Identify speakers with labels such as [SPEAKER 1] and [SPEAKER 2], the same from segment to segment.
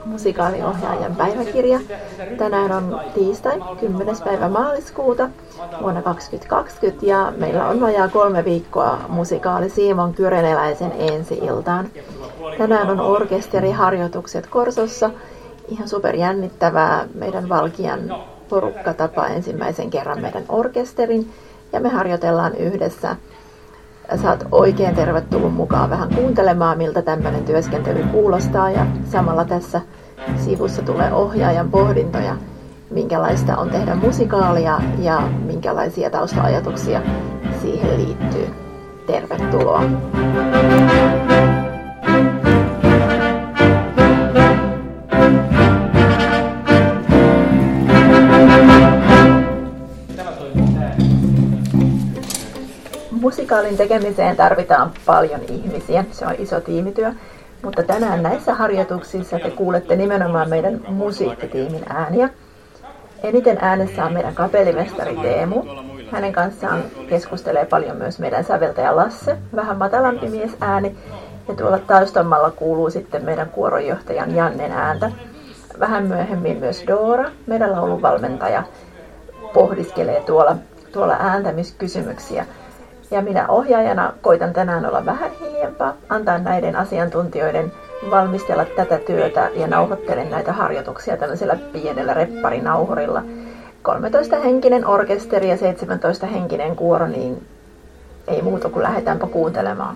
[SPEAKER 1] musikaaliohjaajan päiväkirja. Tänään on tiistai, 10. päivä maaliskuuta vuonna 2020 ja meillä on vajaa 3 viikkoa musikaali Simon Kyreneläisen ensi-iltaan. Tänään on orkesteriharjoitukset Korsossa. Ihan superjännittävää. Meidän Valkian porukka tapaa ensimmäisen kerran meidän orkesterin ja me harjoitellaan yhdessä. Sä oot oikein tervetullut mukaan vähän kuuntelemaan, miltä tämmöinen työskentely kuulostaa ja samalla tässä sivussa tulee ohjaajan pohdintoja, minkälaista on tehdä musikaalia ja minkälaisia tausta-ajatuksia siihen liittyy. Tervetuloa! Musikaalin tekemiseen tarvitaan paljon ihmisiä, se on iso tiimityö, mutta tänään näissä harjoituksissa te kuulette nimenomaan meidän musiikkitiimin ääniä. Eniten äänessä on meidän kapellimestari Teemu. Hänen kanssaan keskustelee paljon myös meidän säveltäjä Lasse, vähän matalampi mies ääni. Ja tuolla taustalla kuuluu sitten meidän kuoronjohtajan Jannen ääntä. Vähän myöhemmin myös Doora, meidän laulunvalmentaja, pohdiskelee tuolla ääntämiskysymyksiä. Ja minä ohjaajana koitan tänään olla vähän hiljempaa, antaa näiden asiantuntijoiden valmistella tätä työtä ja nauhoittelen näitä harjoituksia tällaisella pienellä repparinauhurilla. 13-henkinen orkesteri ja 17-henkinen kuoro, niin ei muuta kuin lähdetäänpä kuuntelemaan.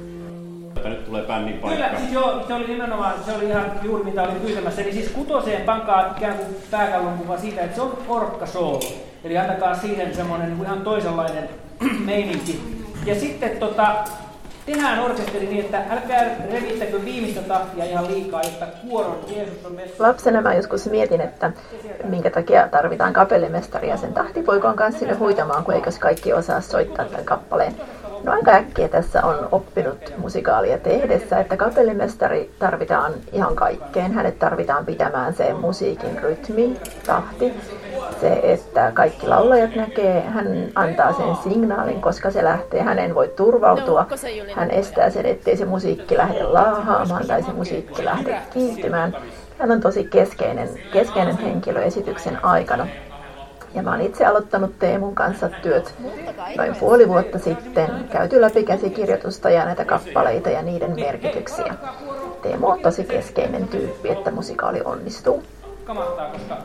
[SPEAKER 2] Nyt tulee bändin paikka.
[SPEAKER 3] Kyllä, siis joo, se oli nimenomaan, se oli ihan juuri mitä olin pyytämässä. Eli siis 6 pankaa ikään kuin pääkallon kuva siitä, että se on orkkasoolo. Eli antakaa siihen semmoinen ihan toisenlainen meininki. Ja sitten tehdään orkesteri niin, että älkää revittäkö viimeistä tahtia ihan liikaa, jotta kuoron Jeesus on messissä.
[SPEAKER 1] Lapsena mä joskus mietin, että minkä takia tarvitaan kapellimestari ja sen tahtipoikoon kanssa sinne huitamaan, kun eikös kaikki osaa soittaa tämän kappaleen. No aika äkkiä tässä on oppinut musikaalia tehdessä, että kapellimestari tarvitaan ihan kaikkeen. Hänet tarvitaan pitämään se musiikin rytmi, tahti. Se, että kaikki laulajat näkee, hän antaa sen signaalin, koska se lähtee, hänen voi turvautua. Hän estää sen, ettei se musiikki lähde laahaamaan tai se musiikki lähde kiihtymään. Hän on tosi keskeinen henkilö esityksen aikana. Ja mä oon itse aloittanut Teemun kanssa työt noin puoli vuotta sitten, käyty läpi käsikirjoitusta ja näitä kappaleita ja niiden merkityksiä. Teemu on tosi keskeinen tyyppi, että musikaali onnistuu.
[SPEAKER 3] Kamahtaa, koska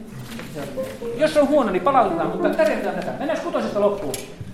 [SPEAKER 3] jos on huono, niin palautetaan, mutta tärjätään tätä. Mennään 6 loppuun.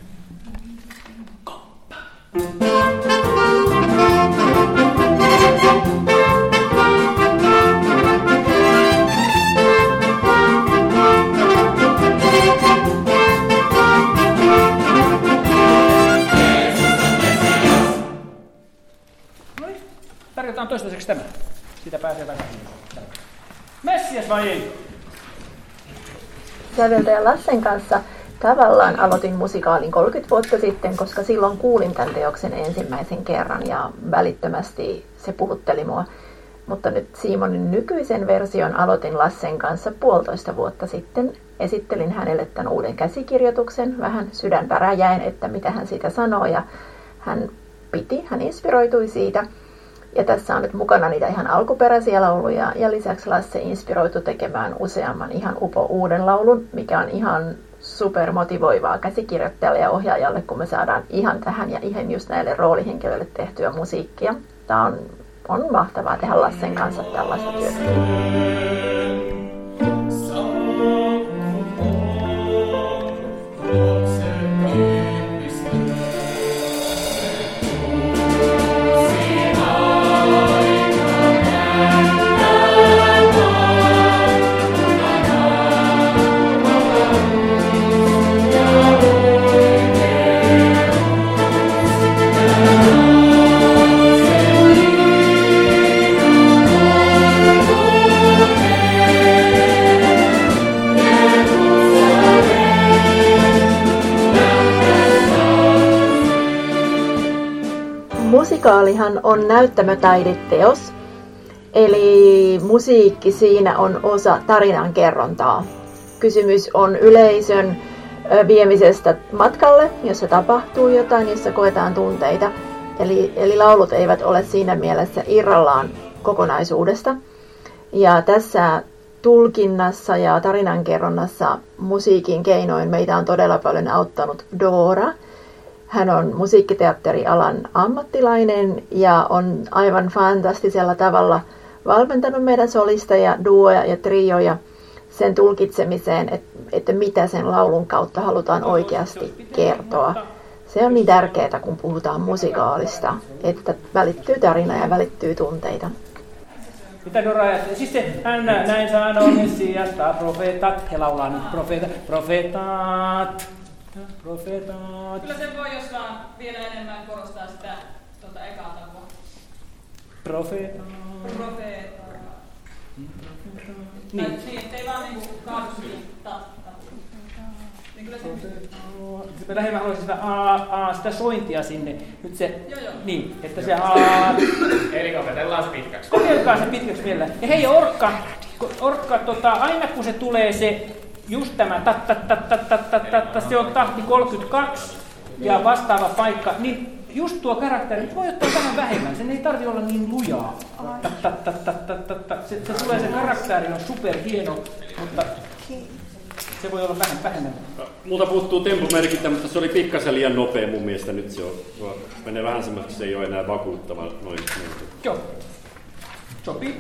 [SPEAKER 3] Tarjotaan toistaiseksi tämä. Siitä pääsee takaisin. Messias vai ei?
[SPEAKER 1] Säveltäjä Lassen kanssa tavallaan aloitin musikaalin 30 vuotta sitten, koska silloin kuulin tämän teoksen ensimmäisen kerran ja välittömästi se puhutteli mua. Mutta nyt Simonin nykyisen version aloitin Lassen kanssa 1,5 vuotta sitten. Esittelin hänelle tämän uuden käsikirjoituksen, vähän sydänpäräjäin, että mitä hän siitä sanoo ja hän inspiroitui siitä. Ja tässä on nyt mukana niitä ihan alkuperäisiä lauluja ja lisäksi Lasse inspiroitu tekemään useamman ihan uuden laulun, mikä on ihan supermotivoivaa käsikirjoittajalle ja ohjaajalle, kun me saadaan ihan tähän ja ihan just näille roolihenkilöille tehtyä musiikkia. Tämä on mahtavaa tehdä Lassen kanssa tällaista työtä. Musikaalihan on näyttämötaideteos, eli musiikki siinä on osa tarinan kerrontaa. Kysymys on yleisön viemisestä matkalle, jossa tapahtuu jotain, jossa koetaan tunteita. Eli laulut eivät ole siinä mielessä irrallaan kokonaisuudesta. Ja tässä tulkinnassa ja tarinankerronnassa musiikin keinoin meitä on todella paljon auttanut Dora. Hän on musiikkiteatterialan ammattilainen ja on aivan fantastisella tavalla valmentanut meidän solisteja, duoja ja trioja sen tulkitsemiseen, että mitä sen laulun kautta halutaan oikeasti kertoa. Se on niin tärkeää, kun puhutaan musikaalista, että välittyy tarina ja välittyy tunteita.
[SPEAKER 3] Mitä Dora ajattelee? Siis se, hän näin sanoo Messiasta, profeetat, he laulaa nyt profeetat.
[SPEAKER 4] Kyllä se voi, jos vaan vielä enemmän korostaa sitä ekaa tapoa.
[SPEAKER 3] Profeetat.
[SPEAKER 4] Niin, ettei vaan niinku kaadu siihen Niin kyllä se
[SPEAKER 3] me lähinnä haluaisin sitä sointia sinne. Nyt se,
[SPEAKER 4] joo.
[SPEAKER 3] Niin, että se
[SPEAKER 2] Eli opetellaan se pitkäksi.
[SPEAKER 3] Kokeilkaa se pitkäksi vielä. Ja hei, orkka aina kun se tulee se, just tämä se on tahti 32 ja vastaava paikka, niin just tuo karakteri voi ottaa vähän vähemmän. Sen ei tarvitse olla niin lujaa. Se tulee, se karakteri on superhieno, mutta se voi olla vähän vähemmän.
[SPEAKER 2] Multa puuttuu tempomerkintä, mutta se oli pikkasen liian nopea mun mielestä. Nyt se menee vähän semmoista, se ei ole enää vakuuttava noin.
[SPEAKER 3] Joo. Sopii.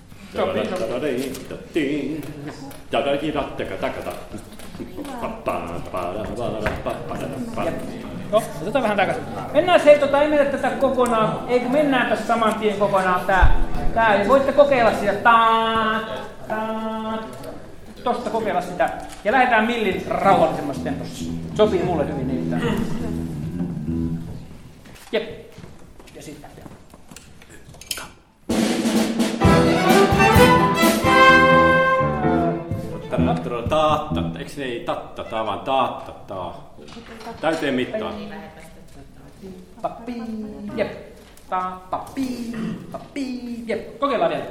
[SPEAKER 3] No, otetaan vähän takaisin. Mennään hei, ei mennä tätä kokonaan, eikö mennäänpä saman tien kokonaan tää. Ja voitte kokeilla sitä tosta kokeilla sitä. Ja lähdetään millin rauhallisemmassa tempossa. Sopii mulle hyvin niin. Jep. Ja sitten.
[SPEAKER 2] Eikö se ei tatta, vaan tatta. Täyteen mittaan.
[SPEAKER 3] Papi, jep. Papi, jep. Kokeillaan vielä.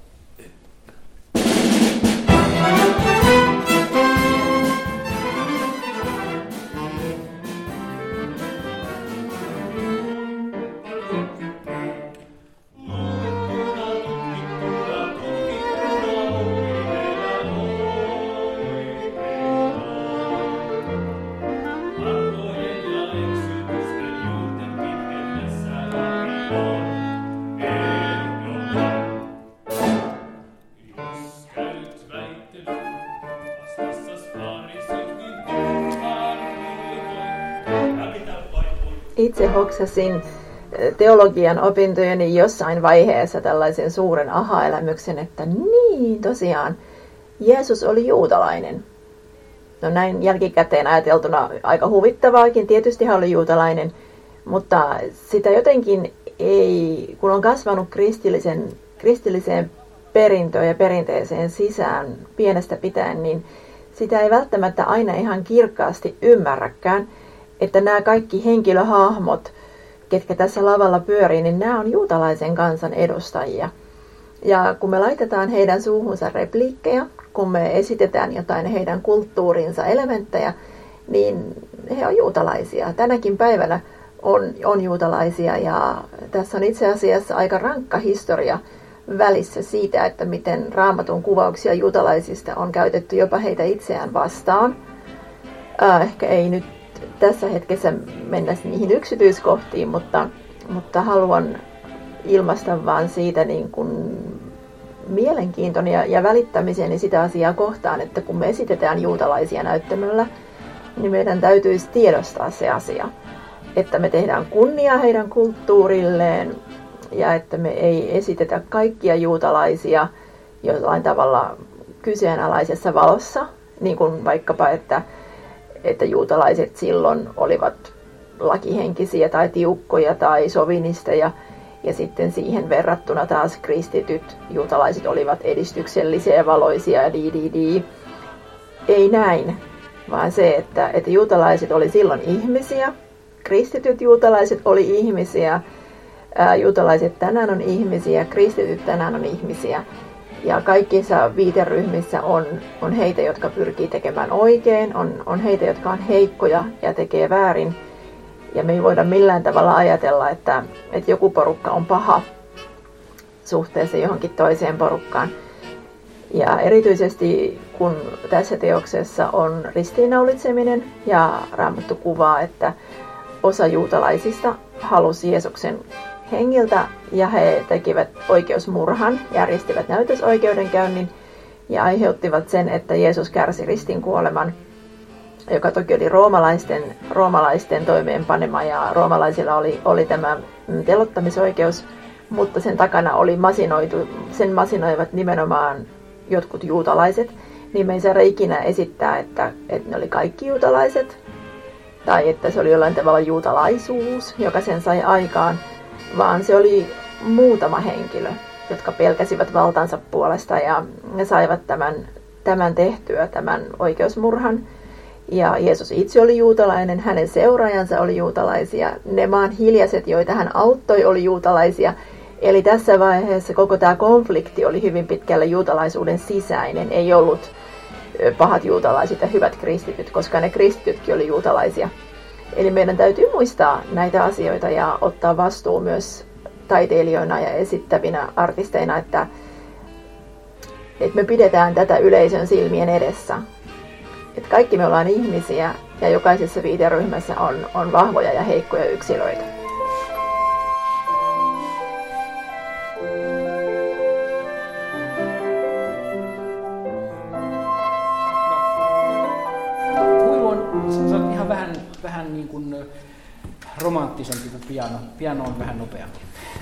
[SPEAKER 1] Itse hoksasin teologian opintojeni jossain vaiheessa tällaisen suuren aha-elämyksen, että niin tosiaan, Jeesus oli juutalainen. No näin jälkikäteen ajateltuna aika huvittavaakin, tietysti hän oli juutalainen, mutta sitä jotenkin ei, kun on kasvanut kristilliseen perintöön ja perinteeseen sisään pienestä pitäen, niin sitä ei välttämättä aina ihan kirkkaasti ymmärräkään, että nämä kaikki henkilöhahmot, ketkä tässä lavalla pyörii, niin nämä on juutalaisen kansan edustajia. Ja kun me laitetaan heidän suuhunsa repliikkejä, kun me esitetään jotain heidän kulttuurinsa elementtejä, niin he on juutalaisia. Tänäkin päivänä on juutalaisia ja tässä on itse asiassa aika rankka historia välissä siitä, että miten Raamatun kuvauksia juutalaisista on käytetty jopa heitä itseään vastaan. Ehkä ei nyt tässä hetkessä mennä niihin yksityiskohtiin, mutta haluan ilmaista vaan siitä niin kuin mielenkiintoni ja välittämiseni sitä asiaa kohtaan, että kun me esitetään juutalaisia näyttämöllä, niin meidän täytyisi tiedostaa se asia, että me tehdään kunniaa heidän kulttuurilleen ja että me ei esitetä kaikkia juutalaisia jollain tavalla kyseenalaisessa valossa, niin kuin vaikkapa, että juutalaiset silloin olivat lakihenkisiä tai tiukkoja tai sovinisteja, ja sitten siihen verrattuna taas kristityt juutalaiset olivat edistyksellisiä ja valoisia ja Ei näin, vaan se, että juutalaiset oli silloin ihmisiä, kristityt juutalaiset oli ihmisiä, juutalaiset tänään on ihmisiä, kristityt tänään on ihmisiä. Ja kaikissa viiteryhmissä on heitä, jotka pyrkii tekemään oikein, on heitä, jotka on heikkoja ja tekee väärin. Ja me ei voida millään tavalla ajatella, että joku porukka on paha suhteessa johonkin toiseen porukkaan. Ja erityisesti kun tässä teoksessa on ristiinnaulitseminen ja Raamattu kuvaa, että osa juutalaisista halusi Jeesuksen hengiltä ja he tekivät oikeusmurhan, järjestivät näytösoikeudenkäynnin ja aiheuttivat sen, että Jeesus kärsi ristinkuoleman, joka toki oli roomalaisten toimeenpanema ja roomalaisilla oli tämä teloittamisoikeus, mutta sen takana oli sen masinoivat nimenomaan jotkut juutalaiset, niin me ei saada ikinä esittää, että ne oli kaikki juutalaiset, tai että se oli jollain tavalla juutalaisuus, joka sen sai aikaan, vaan se oli muutama henkilö, jotka pelkäsivät valtansa puolesta ja ne saivat tämän tehtyä, tämän oikeusmurhan. Ja Jeesus itse oli juutalainen, hänen seuraajansa oli juutalaisia, ne maan hiljaiset, joita hän auttoi, oli juutalaisia. Eli tässä vaiheessa koko tämä konflikti oli hyvin pitkälle juutalaisuuden sisäinen, ei ollut pahat juutalaiset ja hyvät kristityt, koska ne kristitytkin oli juutalaisia. Eli meidän täytyy muistaa näitä asioita ja ottaa vastuu myös taiteilijoina ja esittävinä artisteina, että me pidetään tätä yleisön silmien edessä. Että kaikki me ollaan ihmisiä ja jokaisessa viiteryhmässä on vahvoja ja heikkoja yksilöitä.
[SPEAKER 3] Se on ihan vähän niin kuin romanttisempi kuin piano. Piano on vähän nopeampi.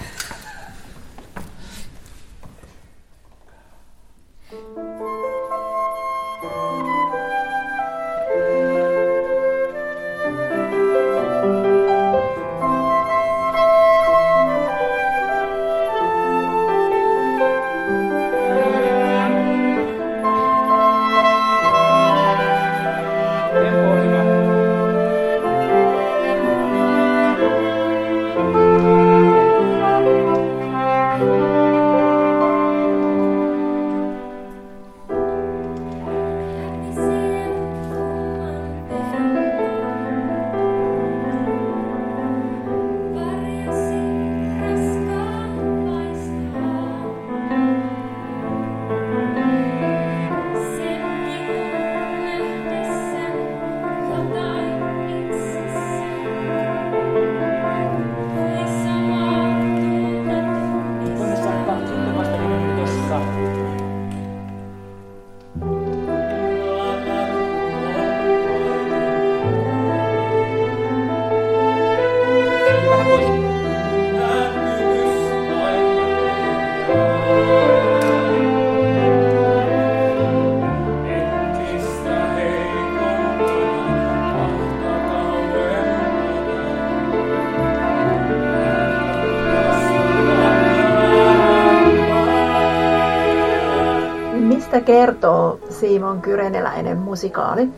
[SPEAKER 1] Mistä kertoo Simon Kyreneläinen musikaali?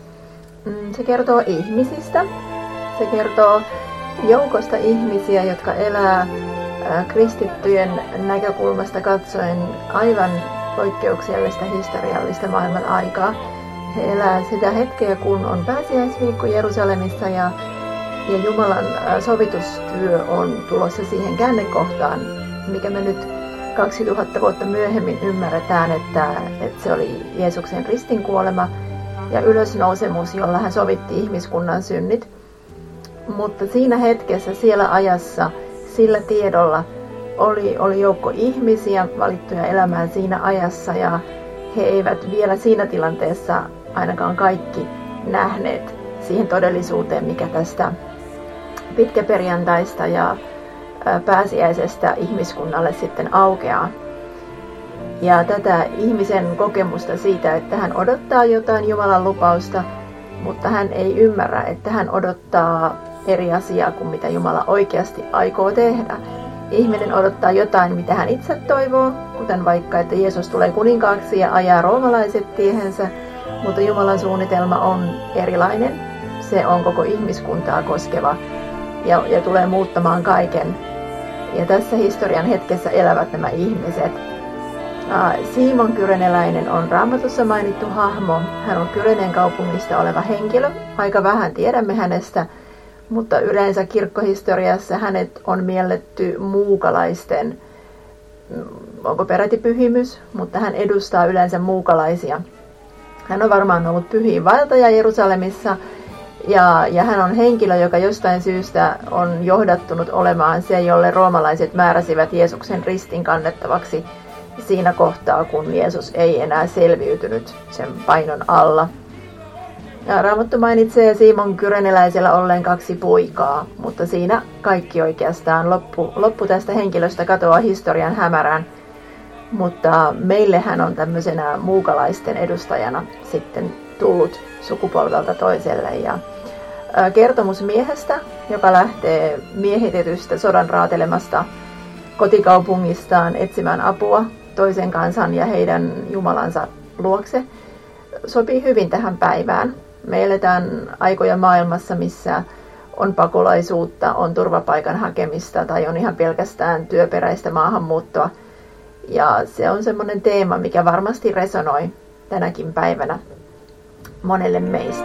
[SPEAKER 1] Se kertoo ihmisistä. Se kertoo joukosta ihmisiä, jotka elää kristittyjen näkökulmasta katsoen aivan poikkeuksellista historiallista maailman aikaa. He elää sitä hetkeä, kun on pääsiäisviikko Jerusalemissa ja Jumalan sovitustyö on tulossa siihen käännekohtaan, mikä me nyt 2000 vuotta myöhemmin ymmärretään, että se oli Jeesuksen ristinkuolema ja ylösnousemus, jolla hän sovitti ihmiskunnan synnit. Mutta siinä hetkessä, siellä ajassa, sillä tiedolla oli joukko ihmisiä valittuja elämään siinä ajassa ja he eivät vielä siinä tilanteessa ainakaan kaikki nähneet siihen todellisuuteen, mikä tästä pitkäperjantaista ja pääsiäisestä ihmiskunnalle sitten aukeaa. Ja tätä ihmisen kokemusta siitä, että hän odottaa jotain Jumalan lupausta, mutta hän ei ymmärrä, että hän odottaa eri asiaa kuin mitä Jumala oikeasti aikoo tehdä. Ihminen odottaa jotain, mitä hän itse toivoo, kuten vaikka, että Jeesus tulee kuninkaaksi ja ajaa roomalaiset tiehensä, mutta Jumalan suunnitelma on erilainen. Se on koko ihmiskuntaa koskeva ja tulee muuttamaan kaiken. Ja tässä historian hetkessä elävät nämä ihmiset. Simon Kyreneläinen on Raamatussa mainittu hahmo. Hän on Kyrenen kaupungista oleva henkilö. Aika vähän tiedämme hänestä, mutta yleensä kirkkohistoriassa hänet on mielletty muukalaisten onko peräti pyhimys, mutta hän edustaa yleensä muukalaisia. Hän on varmaan ollut pyhiin vaeltaja Jerusalemissa ja hän on henkilö, joka jostain syystä on johdattunut olemaan se, jolle roomalaiset määräsivät Jeesuksen ristin kannettavaksi siinä kohtaa, kun Jeesus ei enää selviytynyt sen painon alla. Ja Raamattu mainitsee Simon Kyreneläisellä olleen 2 poikaa, mutta siinä kaikki oikeastaan loppu tästä henkilöstä katoaa historian hämärään. Mutta meille hän on tämmöisenä muukalaisten edustajana sitten tullut sukupolvelta toiselle. Ja kertomus miehestä, joka lähtee miehitetystä sodan raatelemasta kotikaupungistaan etsimään apua toisen kansan ja heidän jumalansa luokse, sopii hyvin tähän päivään. Me eletään aikoja maailmassa, missä on pakolaisuutta, on turvapaikan hakemista tai on ihan pelkästään työperäistä maahanmuuttoa. Ja se on semmoinen teema, mikä varmasti resonoi tänäkin päivänä monelle meistä.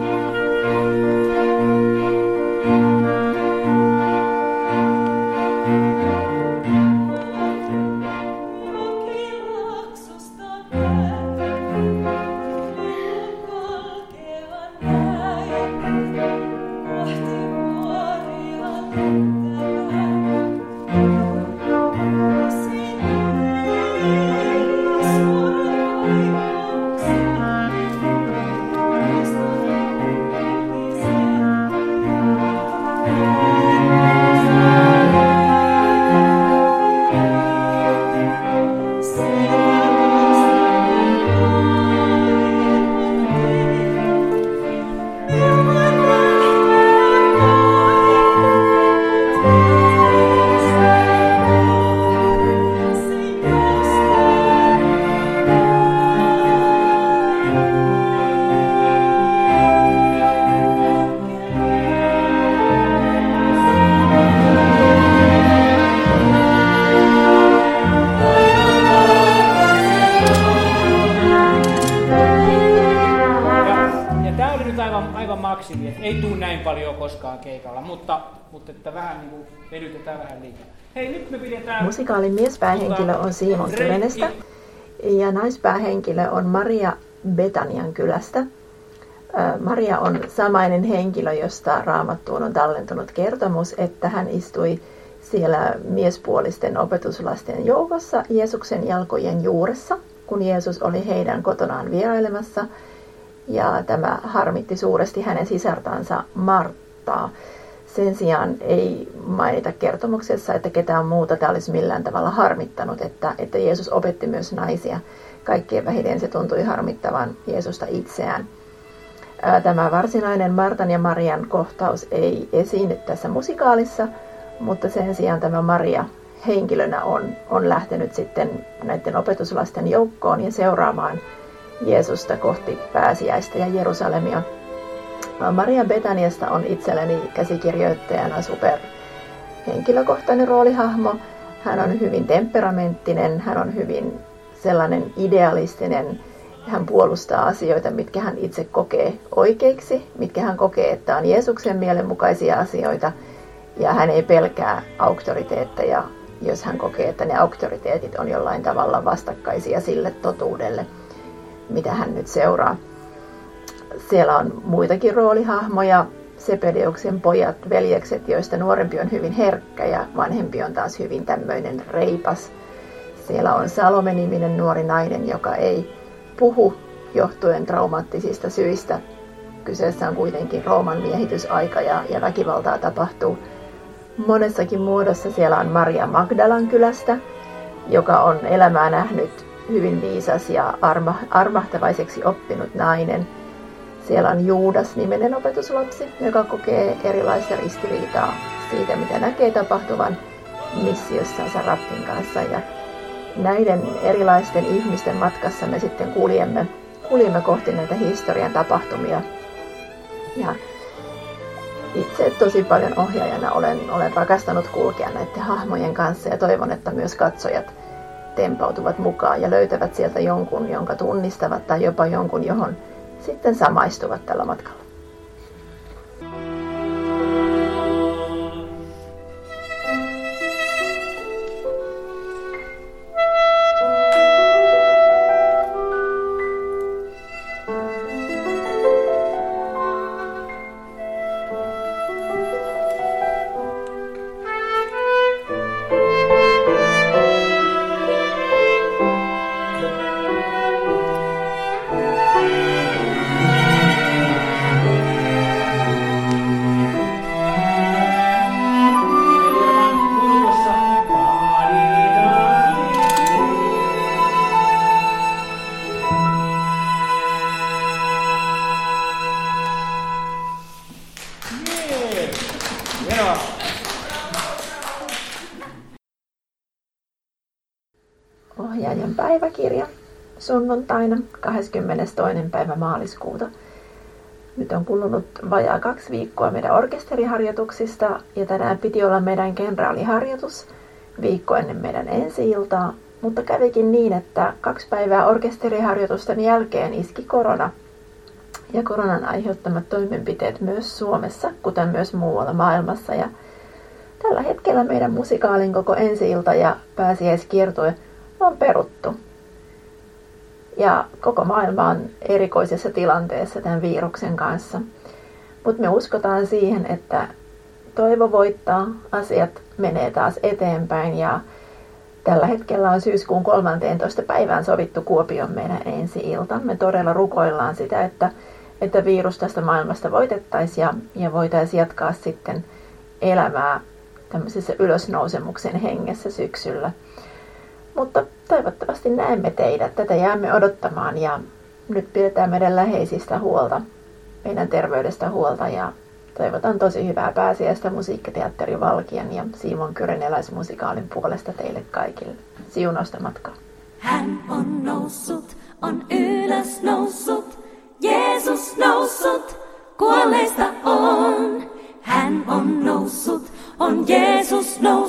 [SPEAKER 3] Ei tule näin paljon koskaan keikalla, mutta että vähän niin kuin vedytetään vähän liikaa. Hei, nyt me pidetään...
[SPEAKER 1] Musikaalin miespäähenkilö on Simon Kyrenestä ja naispäähenkilö on Maria Betanian kylästä. Maria on samainen henkilö, josta Raamattuun on tallentunut kertomus, että hän istui siellä miespuolisten opetuslasten joukossa Jeesuksen jalkojen juuressa, kun Jeesus oli heidän kotonaan vierailemassa. Ja tämä harmitti suuresti hänen sisartansa Marttaa. Sen sijaan ei mainita kertomuksessa, että ketään muuta tämä olisi millään tavalla harmittanut, että Jeesus opetti myös naisia. Kaikkein vähiten se tuntui harmittavan Jeesusta itseään. Tämä varsinainen Martan ja Marian kohtaus ei esiinny tässä musikaalissa, mutta sen sijaan tämä Maria henkilönä on lähtenyt sitten näiden opetuslasten joukkoon ja seuraamaan Jeesusta kohti pääsiäistä ja Jerusalemia. Maria Betaniasta on itselleni käsikirjoittajana superhenkilökohtainen roolihahmo. Hän on hyvin temperamenttinen, hän on hyvin sellainen idealistinen. Hän puolustaa asioita, mitkä hän itse kokee oikeiksi, mitkä hän kokee, että on Jeesuksen mielenmukaisia asioita. Ja hän ei pelkää auktoriteetteja, jos hän kokee, että ne auktoriteetit on jollain tavalla vastakkaisia sille totuudelle, mitä hän nyt seuraa. Siellä on muitakin roolihahmoja, Sebedeuksen pojat, veljekset, joista nuorempi on hyvin herkkä ja vanhempi on taas hyvin tämmöinen reipas. Siellä on Salome-niminen nuori nainen, joka ei puhu johtuen traumaattisista syistä. Kyseessä on kuitenkin Rooman miehitysaika ja väkivaltaa tapahtuu monessakin muodossa. Siellä on Maria Magdalan kylästä, joka on elämää nähnyt, hyvin viisas ja armahtavaiseksi oppinut nainen. Siellä on Juudas-niminen opetuslapsi, joka kokee erilaista ristiriitaa siitä, mitä näkee tapahtuvan missiossansa Rabbin kanssa. Ja näiden erilaisten ihmisten matkassa me sitten kuljemme kohti näitä historian tapahtumia. Ja itse tosi paljon ohjaajana olen rakastanut kulkea näiden hahmojen kanssa ja toivon, että myös katsojat tempautuvat mukaan ja löytävät sieltä jonkun, jonka tunnistavat tai jopa jonkun, johon sitten samaistuvat tällä matkalla. ohjaajan päiväkirja sunnuntaina 22. päivä maaliskuuta. Nyt on kulunut vajaa 2 viikkoa meidän orkesteriharjoituksista ja tänään piti olla meidän kenraaliharjoitus viikko ennen meidän ensi-iltaa, mutta kävikin niin, että 2 päivää orkesteriharjoitusten jälkeen iski korona ja koronan aiheuttamat toimenpiteet myös Suomessa, kuten myös muualla maailmassa. Ja tällä hetkellä meidän musikaalin koko ensi-ilta ja pääsiäiskiertue on peruttu. Ja koko maailma on erikoisessa tilanteessa tämän viruksen kanssa. Mutta me uskotaan siihen, että toivo voittaa, asiat menee taas eteenpäin ja tällä hetkellä on syyskuun 13. päivään sovittu Kuopion meidän ensi-ilta. Me todella rukoillaan sitä, että virus tästä maailmasta voitettaisiin ja voitaisiin jatkaa sitten elämää tämmöisessä ylösnousemuksen hengessä syksyllä. Mutta toivottavasti näemme teidät. Tätä jäämme odottamaan ja nyt pidetään meidän läheisistä huolta, meidän terveydestä huolta ja toivotan tosi hyvää pääsiäistä Musiikkiteatteri Valkian ja Simon Kyren eläismusikaalin puolesta teille kaikille. Siunausta matkaa.
[SPEAKER 5] Hän on noussut, on ylös noussut, Jeesus noussut, kuolleista on. Hän on noussut, on Jeesus noussut.